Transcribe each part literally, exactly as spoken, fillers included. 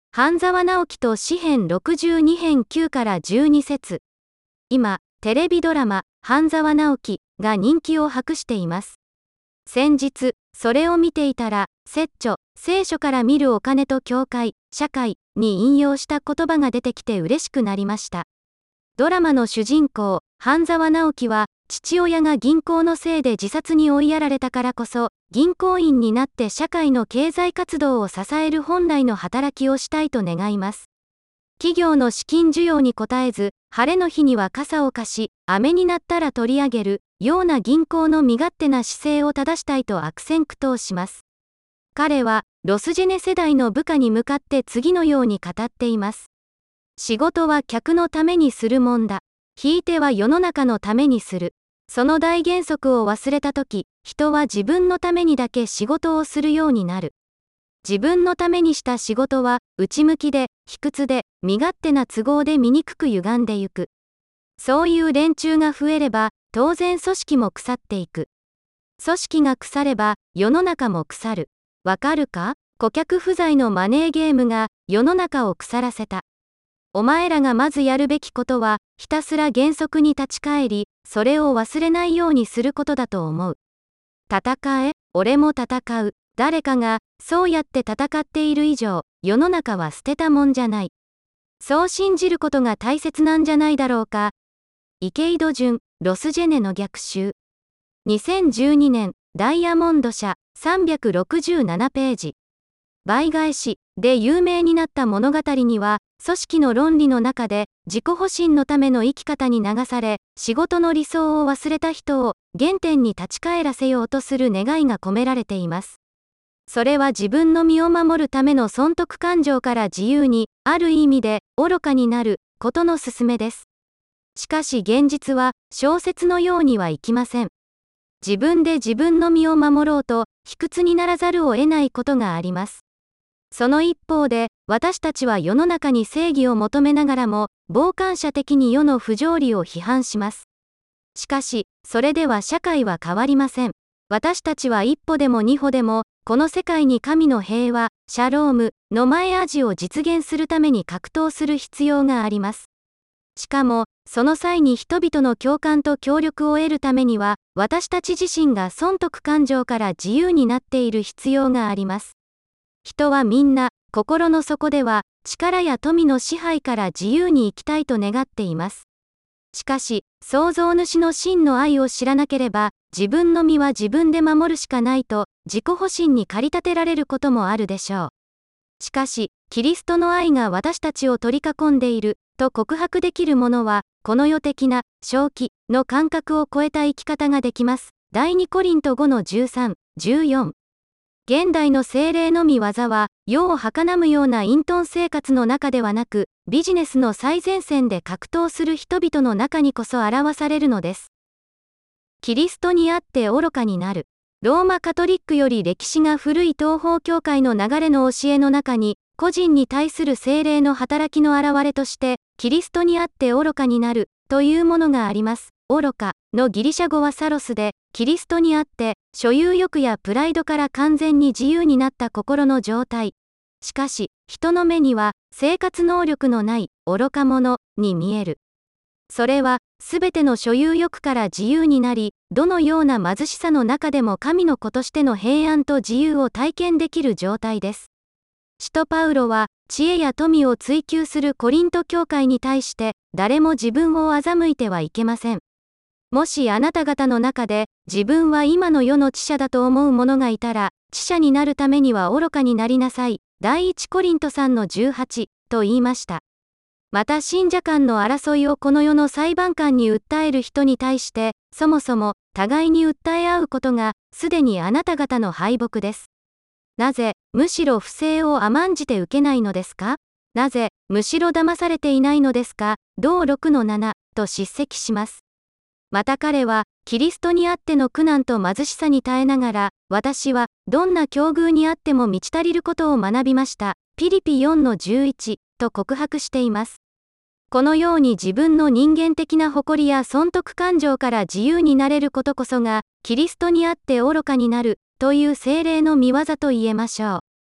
半沢直樹と詩編ろくじゅうに編きゅうからじゅうに節。今、テレビドラマ、半沢直樹が人気を博しています。先日、それを見ていたら、説著、聖書から見るお金と教会、社会に引用した言葉が出てきて嬉しくなりました。ドラマの主人公、半沢直樹は、父親が銀行のせいで自殺に追いやられたからこそ、銀行員になって社会の経済活動を支える本来の働きをしたいと願います。企業の資金需要に応えず、晴れの日には傘を貸し、雨になったら取り上げるような銀行の身勝手な姿勢を正したいと悪戦苦闘します。彼は、ロスジェネ世代の部下に向かって次のように語っています。仕事は客のためにするもんだ。ひいては世の中のためにする。その大原則を忘れたとき、人は自分のためにだけ仕事をするようになる。自分のためにした仕事は、内向きで、卑屈で、身勝手な都合で醜く歪んでゆく。そういう連中が増えれば、当然組織も腐っていく。組織が腐れば、世の中も腐る。わかるか？顧客不在のマネーゲームが、世の中を腐らせた。お前らがまずやるべきことは、ひたすら原則に立ち返り、それを忘れないようにすることだと思う。戦え、俺も戦う。誰かが、そうやって戦っている以上、世の中は捨てたもんじゃない。そう信じることが大切なんじゃないだろうか。池井戸潤、ロスジェネの逆襲。にせんじゅうにねん、ダイヤモンド社、さんびゃくろくじゅうななページ。倍返しで有名になった物語には、組織の論理の中で自己保身のための生き方に流され、仕事の理想を忘れた人を原点に立ち返らせようとする願いが込められています。それは自分の身を守るための損得感情から自由に、ある意味で愚かになることの勧めです。しかし現実は小説のようにはいきません。自分で自分の身を守ろうと卑屈にならざるを得ないことがあります。その一方で、私たちは世の中に正義を求めながらも、傍観者的に世の不条理を批判します。しかし、それでは社会は変わりません。私たちは一歩でも二歩でも、この世界に神の平和、シャロームの前味を実現するために格闘する必要があります。しかも、その際に人々の共感と協力を得るためには、私たち自身が損得感情から自由になっている必要があります。人はみんな、心の底では、力や富の支配から自由に生きたいと願っています。しかし、創造主の真の愛を知らなければ、自分の身は自分で守るしかないと、自己保身に駆り立てられることもあるでしょう。しかし、キリストの愛が私たちを取り囲んでいる、と告白できるものは、この世的な、正気の感覚を超えた生き方ができます。第二コリントごのじゅうさん、じゅうよん。現代の精霊の御業は、世を儚むような隠遁生活の中ではなく、ビジネスの最前線で格闘する人々の中にこそ表されるのです。キリストにあって愚かになる。ローマカトリックより歴史が古い東方教会の流れの教えの中に、個人に対する精霊の働きの表れとして、キリストにあって愚かになる、というものがあります。愚かのギリシャ語はサロスで、キリストにあって、所有欲やプライドから完全に自由になった心の状態。しかし、人の目には、生活能力のない、愚か者、に見える。それは、すべての所有欲から自由になり、どのような貧しさの中でも神の子としての平安と自由を体験できる状態です。使徒パウロは、知恵や富を追求するコリント教会に対して、誰も自分を欺いてはいけません。もしあなた方の中で、自分は今の世の知者だと思う者がいたら、知者になるためには愚かになりなさい。第一コリントさんのじゅうはち、と言いました。また信者間の争いをこの世の裁判官に訴える人に対して、そもそも、互いに訴え合うことが、すでにあなた方の敗北です。なぜ、むしろ不正を甘んじて受けないのですか？なぜ、むしろ騙されていないのですか？同ろくのなな、と叱責します。また彼は、キリストにあっての苦難と貧しさに耐えながら、私は、どんな境遇にあっても満ち足りることを学びました。ピリピよんのじゅういち、と告白しています。このように自分の人間的な誇りや損得感情から自由になれることこそが、キリストにあって愚かになる、という精霊の御業と言えましょう。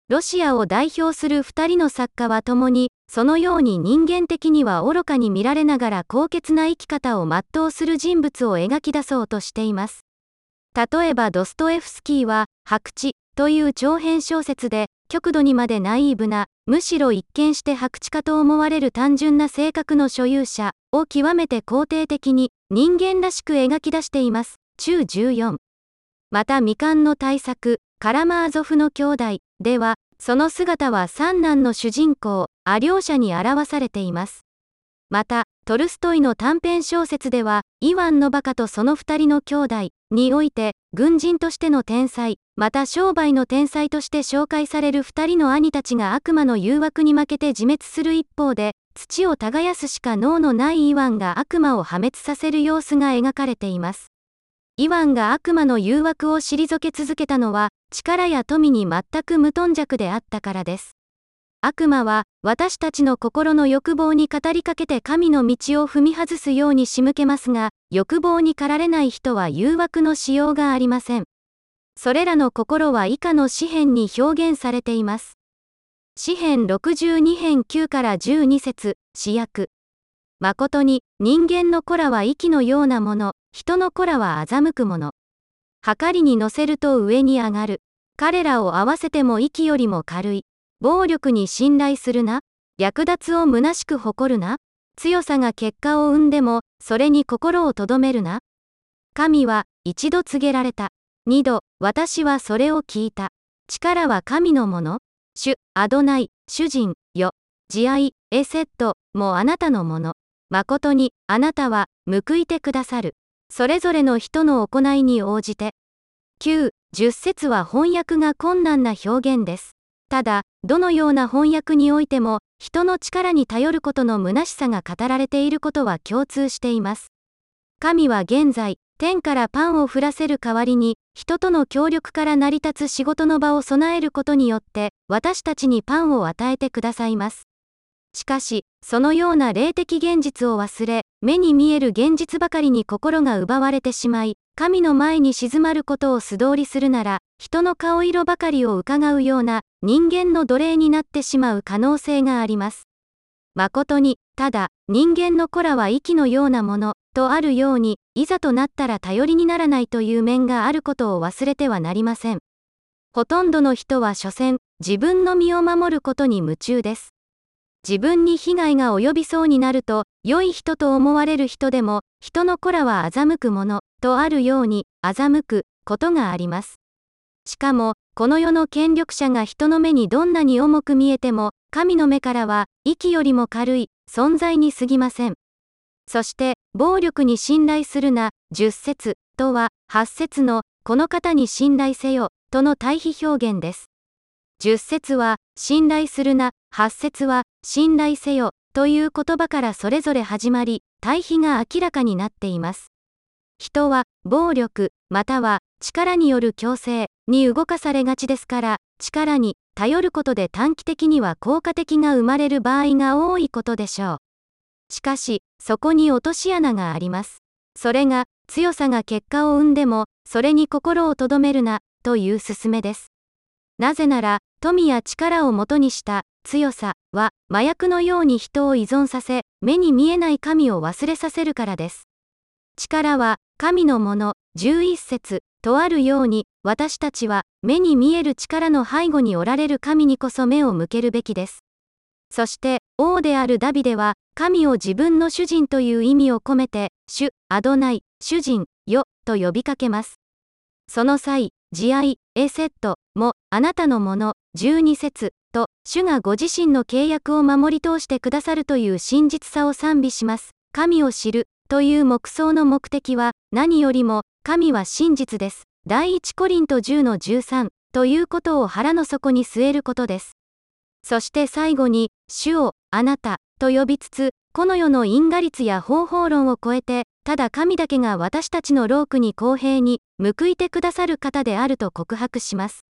ロシアを代表する二人の作家は共に、そのように人間的には愚かに見られながら高潔な生き方を全うする人物を描き出そうとしています。例えばドストエフスキーは、白痴という長編小説で、極度にまでナイーブな、むしろ一見して白痴かと思われる単純な性格の所有者を極めて肯定的に人間らしく描き出しています。中じゅうよん。また未完の大作、カラマーゾフの兄弟では、その姿は三男の主人公、アリョーシャに表されています。また、トルストイの短編小説では、イワンのバカとその二人の兄弟において、軍人としての天才、また商売の天才として紹介される二人の兄たちが悪魔の誘惑に負けて自滅する一方で、土を耕すしか能のないイワンが悪魔を破滅させる様子が描かれています。イワンが悪魔の誘惑を退け続けたのは、力や富に全く無頓着であったからです。悪魔は、私たちの心の欲望に語りかけて神の道を踏み外すように仕向けますが、欲望に駆られない人は誘惑のしようがありません。それらの心は以下の詩編に表現されています。詩編ろくじゅうに編きゅうからじゅうに節、詩訳。誠に、人間の子らは息のようなもの、人の子らは欺くもの。はかりに乗せると上に上がる。彼らを合わせても息よりも軽い。暴力に信頼するな。略奪を虚しく誇るな。強さが結果を生んでも、それに心をとどめるな。神は、一度告げられた。二度、私はそれを聞いた。力は神のもの。主、アドナイ、主人、よ。慈愛、エセット、もあなたのもの。誠に、あなたは、報いてくださる。それぞれの人の行いに応じて。きゅう、じゅっ節は翻訳が困難な表現です。ただ、どのような翻訳においても、人の力に頼ることの虚しさが語られていることは共通しています。神は現在、天からパンを降らせる代わりに、人との協力から成り立つ仕事の場を備えることによって、私たちにパンを与えてくださいます。しかし、そのような霊的現実を忘れ、目に見える現実ばかりに心が奪われてしまい、神の前に静まることを素通りするなら、人の顔色ばかりを伺うような人間の奴隷になってしまう可能性があります。誠に、ただ、人間の子らは息のようなもの、とあるように、いざとなったら頼りにならないという面があることを忘れてはなりません。ほとんどの人は所詮、自分の身を守ることに夢中です。自分に被害が及びそうになると、良い人と思われる人でも、人の子らは欺くもの、とあるように、欺くことがあります。しかも、この世の権力者が人の目にどんなに重く見えても、神の目からは、息よりも軽い、存在に過ぎません。そして、暴力に信頼するな、じゅっ節、とは、はち節の、この方に信頼せよ、との対比表現です。じゅっ節は、信頼するな、はち節は、信頼せよ、という言葉からそれぞれ始まり、対比が明らかになっています。人は、暴力、または、力による強制に動かされがちですから、力に頼ることで短期的には効果的が生まれる場合が多いことでしょう。しかし、そこに落とし穴があります。それが、強さが結果を生んでも、それに心をとどめるな、という勧めです。なぜなら、富や力をもとにした強さは麻薬のように人を依存させ、目に見えない神を忘れさせるからです。力は神のもの、じゅういち節とあるように、私たちは目に見える力の背後におられる神にこそ目を向けるべきです。そして、王であるダビデは、神を自分の主人という意味を込めて、主、アドナイ、主人、よ、と呼びかけます。その際、慈愛、エセットも、あなたのもの、じゅうに節と、主がご自身の契約を守り通してくださるという真実さを賛美します。神を知る、という黙想の目的は、何よりも、神は真実です。第一コリントじゅうのじゅうさん、ということを腹の底に据えることです。そして最後に、主を、あなた、と呼びつつ、この世の因果律や方法論を超えて、ただ神だけが私たちの労苦に公平に、報いてくださる方であると告白します。